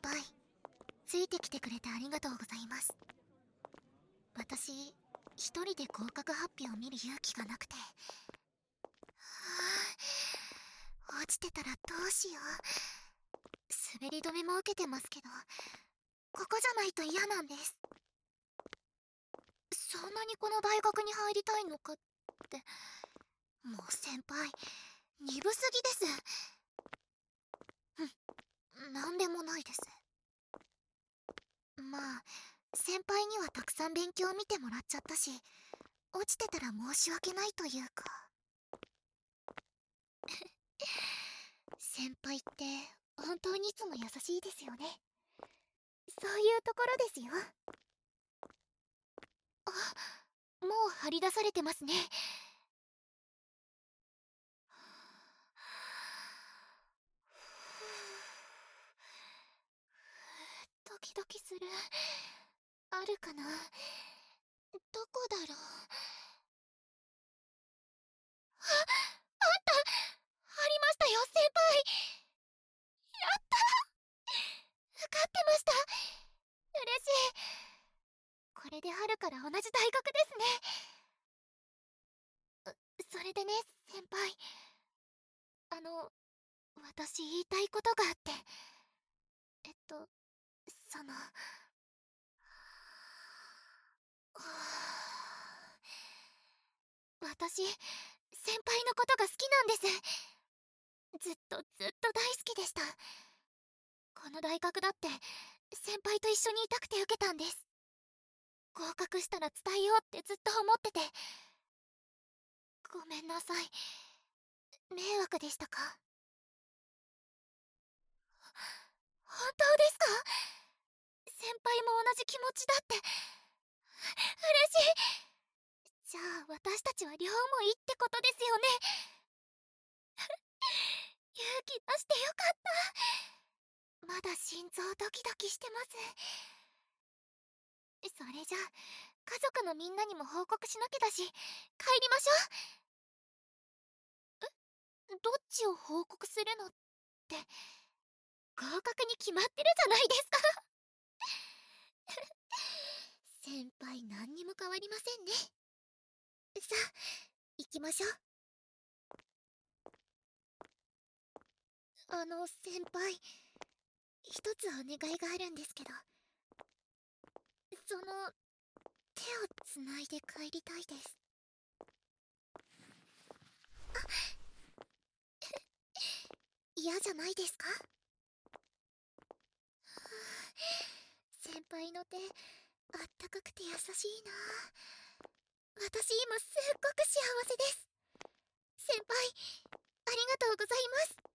輩、ついてきてくれてありがとうございます。私、一人で合格発表を見る勇気がなくて。落ちてたらどうしよう。滑り止めも受けてますけど、ここじゃないと嫌なんです。そんなにこの大学に入りたいのかって。もう先輩、鈍すぎです。なんでもないです。まあ、先輩にはたくさん勉強を見てもらっちゃったし、落ちてたら申し訳ないというか。先輩って本当にいつも優しいですよね。そういうところですよ。あ、もう張り出されてますね。ドキドキする。あるかな。どこだろう。あった、ありましたよ先輩。やった、受かってました。嬉しい。これで春から同じ大学ですね。それでね、先輩、私言いたいことがあって。その、私、先輩のことが好きなんです。ずっとずっと大好きでした。この大学だって先輩と一緒にいたくて受けたんです。合格したら伝えようってずっと思ってて。ごめんなさい、迷惑でしたか？本当ですか？先輩も同じ気持ちだって。嬉しい。じゃあ私たちは両思いってことですよね。勇気出してよかった。まだ心臓ドキドキしてます。それじゃ家族のみんなにも報告しなきゃだし、帰りましょう。どっちを報告するのって、合格に決まってるじゃないですか。先輩何にも変わりませんね。さあ行きましょう。先輩、一つお願いがあるんですけど、その手をつないで帰りたいです。嫌じゃないですか？先輩の手、あったかくて優しいな。私今すっごく幸せです。先輩、ありがとうございます。